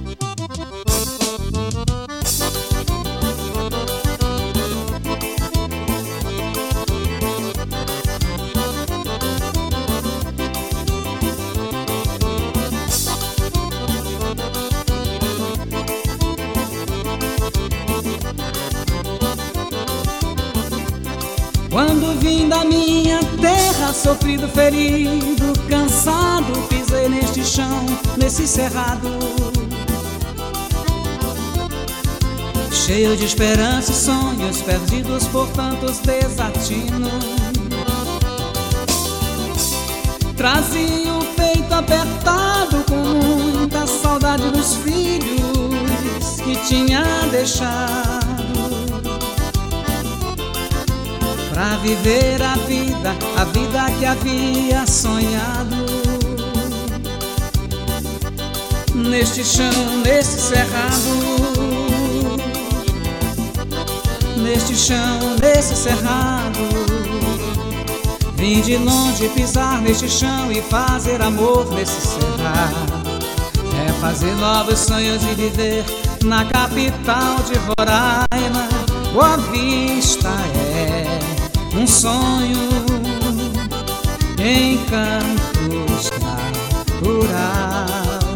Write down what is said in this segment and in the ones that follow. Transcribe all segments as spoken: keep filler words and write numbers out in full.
Quando vim da minha terra, sofrido, ferido, cansado, pisei neste chão, nesse cerrado, cheio de esperança e sonhos, perdidos por tantos desatinos. Trazia o peito apertado com muita saudade dos filhos que tinha deixado pra viver a vida, a vida que havia sonhado. Neste chão, nesse cerrado, neste chão, nesse cerrado, vim de longe pisar neste chão e fazer amor nesse cerrado. É fazer novos sonhos e viver na capital de Roraima. Boa Vista é um sonho em campos natural,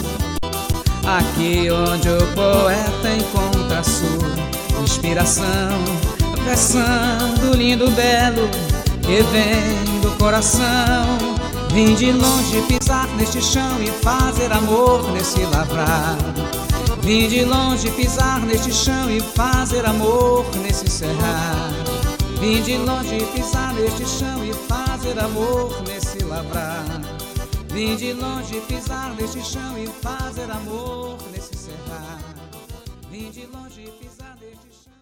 aqui onde o poeta encontra sua inspiração, versando lindo, belo, que vem do coração. Vim de longe pisar neste chão e fazer amor nesse lavrado. Vim de longe pisar neste chão e fazer amor nesse cerrado. Vim de longe pisar neste chão e fazer amor nesse lavrado. Vim de longe pisar neste chão e fazer amor nesse cerrado. Vim de longe pisar neste chão.